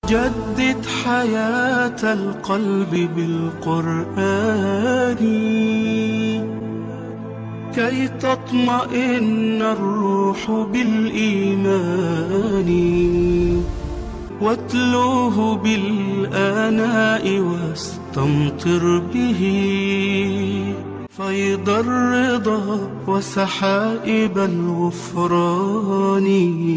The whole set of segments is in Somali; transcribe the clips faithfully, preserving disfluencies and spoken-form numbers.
جدد حياة القلب بالقرآن كي تطمئن الروح بالإيمان واتلوه بالآناء واستمطر به فيض الرضا وسحائب الغفران.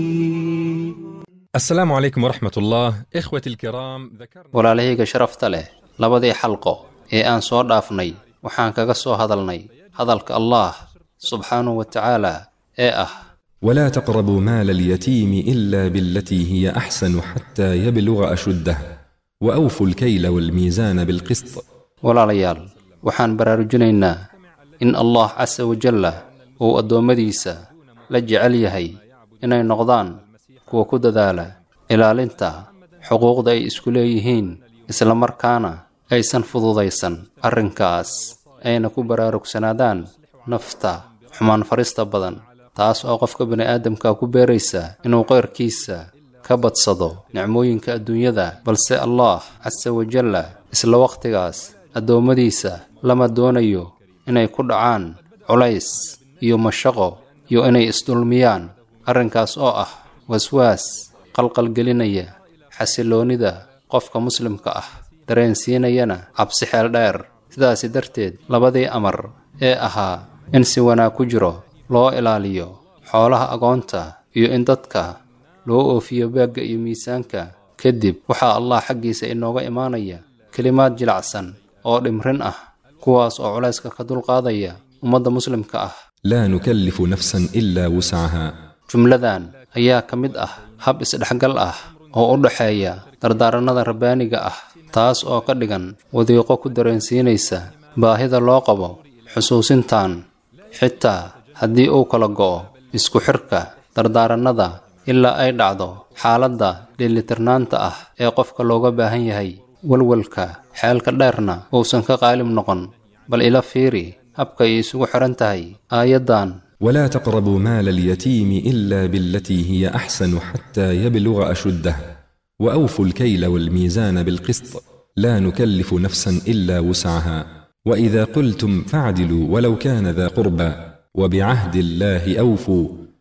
السلام عليكم ورحمة الله. إخوتي الكرام، ذكرنا walaalahayga sharafta leh labadii xalqo ee aan soo dhaafnay waxaan kaga soo hadalnay hadalka Allah subxaanahu wa ta'ala ee ah ولا تقربوا مال اليتيم إلا بالتي هي أحسن حتى يبلغ أشده وأوفوا الكيل والميزان بالقسط. walaalayaal waxaan baraarujinaynaa in Allah casa wa jalla uu adoomadiisa la jecel yahay inay noqdaan kuwa ku dadaala ilaalinta xuquuqda ay isku leeyihiin isla markaana aysan fududaysan arrinkaas ayna ku baraarugsanaadaan nafta xumaan farista badan taas oo qofka bini'aadamka ku beeraysa inuu qeyrkiisa ka badsado nicmooyinka adduunyada balse Allah casa wa jalla isla waqtigaas adoomadiisa lama doonayo inay ku dhacaan culays iyo mashaqo iyo inay isdulmiyaan arrinkaas oo ah waswaas qalqalgelinaya xasiloonida qofka muslimka ah dareensiinayana cabsi xeel dheer. sidaasi darteed labadii amar ee ahaa in si wanaag ku jiro loo ilaaliyo xoolaha agoonta iyo in dadka loo oofiyo baagga iyo miisaanka kadib waxaa Allah xaggiisa inooga imaanaya kelimaad jilacsan oo dhimrin ah kuwaas oo culayska ka dulqaadaya ummadda muslimka ah. لا نكلف نفسا إلا وسعها. jumladan ayaa ka mid ah hab isdhexgal ah oo u dhaxeeya dardaaranada rabbaaniga ah taas oo ka dhigan wadiiqo ku dareensiinaysa baahida loo qabo xusuusintan xitaa haddii uu kala go'o isku xirka dardaaranada ilaa ay dhacdo xaaladda dheelitirnaanta ah ee qofka looga baahan yahay walwalka xeelka dheerna uusan ka qaalib noqon bal ila fiiri habka ay isugu xiran tahay aayaddan ولا تقربوا مال اليتيم إلا بالتي هي أحسن حتى يبلغ أشده وأوفوا الكيل والميزان بالقسط لا نكلف نفسا إلا وسعها وإذا قلتم فاعدلوا ولو كان ذا قربى وبعهد الله أوفوا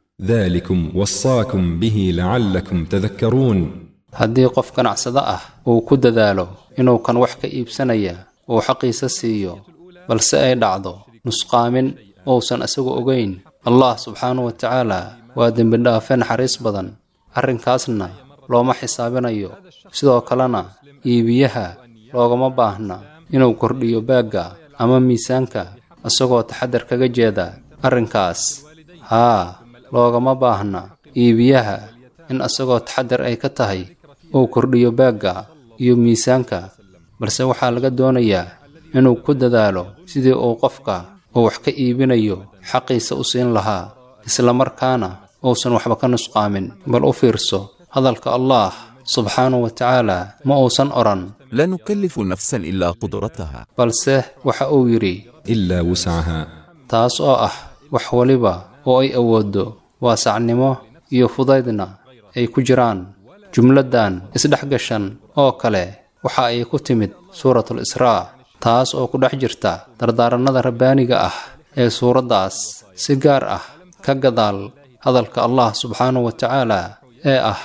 ذلكم وصاكم به لعلكم تذكرون. haddii qof ganacsada ah uu ku dadaalo inuu kan wax ka iibsanaya uu xaqiisa siiyo balse ay dhacdo nusqaamin uusan isagu ogeyn Allah subxaanahu wa ta'ala waa dembi dhaafe naxariis badan arrinkaasna looma xisaabinayo. sidoo kalena iibiyaha loogama baahna inuu kordhiyo baagga ama miisaanka isagoo taxadar kaga jeeda arrinkaas. haa loogama baahna iibiyaha in isagoo taxadar ay ka tahay uu kordhiyo baagga iyo miisaanka balse waxaa laga doonayaa inuu ku dadaalo sidii uu qofka uu wax ka iibinayo xaqiisa u siin lahaa isla markaana uusan waxba ka nusqaamin. bal u fiirso hadalka Allah subxaanahu wa ta'ala ma uusan oran لا نكلف نفسا إلا قدرتها balse waxa uu yidhi إلا وسعها. taas oo ah wax waliba oo ay awooddo waasacnimo iyo fudaydna ay ku jiraan. jumladan isdhexgashan oo kale waxa ay ku timid suuratul Israa taas oo ku dhex jirta dardaaranada rabbaaniga ah ee suuraddaas si gaar ah ka gadaal hadalka Allah subxaanahu wa ta'ala ee ah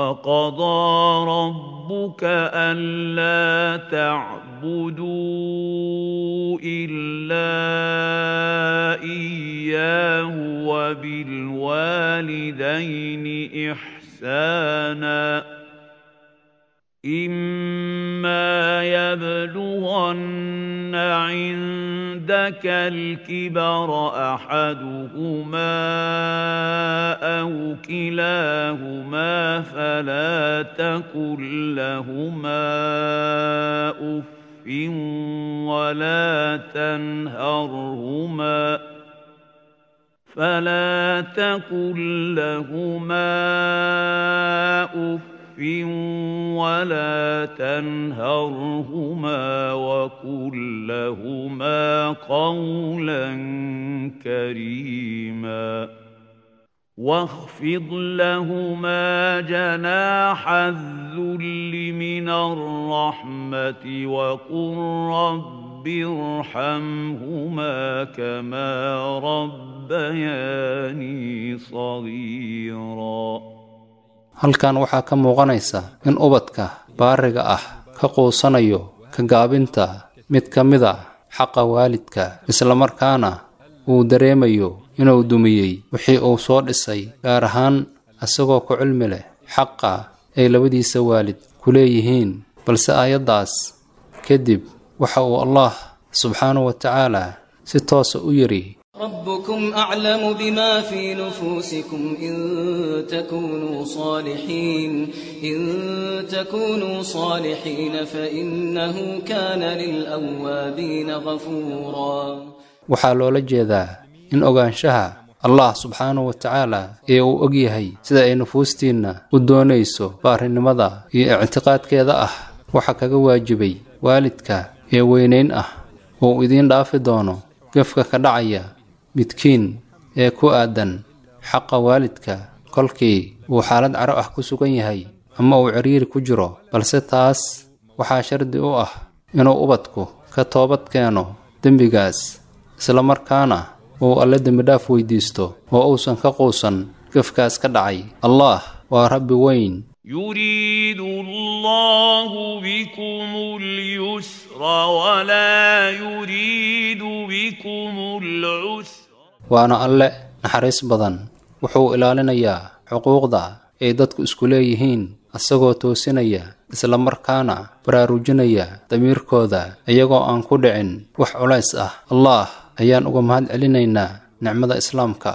وقضى ربك ألا تعبدوا إلا إياه وبالوالدين إحسانا إما يبلغن عندك الكبر أحدهما أو كلاهما فلا تقل لهما أف ولا تنهرهما فلا تقل لهما أف ولا تنهرهما وقل لهما قولا كريما واخفض لهما جناح الذل من الرحمة وقل رب ارحمهما كما ربياني صغيرا. halkan waxaa ka muuqanaysa in ubadka baariga ah ka quusanayo ka gaabinta mid ka mid ah xaqa waalidka, isla markaana uu dareemayo inuu dumiyey wixii uu soo dhisay, gaar ahaan asagoo ku cilmi leh xaqa ay labadiisa waalid ku leeyihiin. balse aayaddaas kadib waxa uu allah subxaanahu wa tacaala si toosa u yidhi: ربكم أعلم بما في نفوسكم إن تكونوا صالحين إن تكونوا صالحين فإنه كان للأوابين غفورا. waxaa loola jeedaa in ogaanshaha allah subxaanahu wa tacaala ee uu og yahay sida ay nufuustiinna u doonayso baarinimada iyo ictiqaadkeeda ah waxa kaga waajibay waalidka ee weynayn ah oo idiin dhaafi doono gefka ka dhacaya midkiin ee ku aadan xaqa waalidka kolkii uu xaalad caro ah ku sugan yahay ama uu ciriiri ku jiro. balse taas waxaa shardi u ah inuu ubadku ka toobad keeno dembigaas, isla markaana uu alle dembidhaaf weydiisto oo uusan ka quusan gefkaas ka dhacay. allah waa rabbi weyn. يريد الله بكم اليسر ولا يريد بكم العسر. waana alle naxariis badan, wuxuu ilaalinayaa xuquuqda ay dadku isku leeyihiin asagoo toosinaya isla markaana baraarujinaya damiirkooda iyagoo aan ku dhicin wax culays ah. allah ayaan uga mahad celinaynaa nicmada islaamka.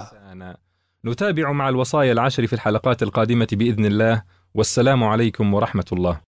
نتابع مع الوصايا العشر في الحلقات القادمة بإذن الله. والسلام عليكم ورحمة الله.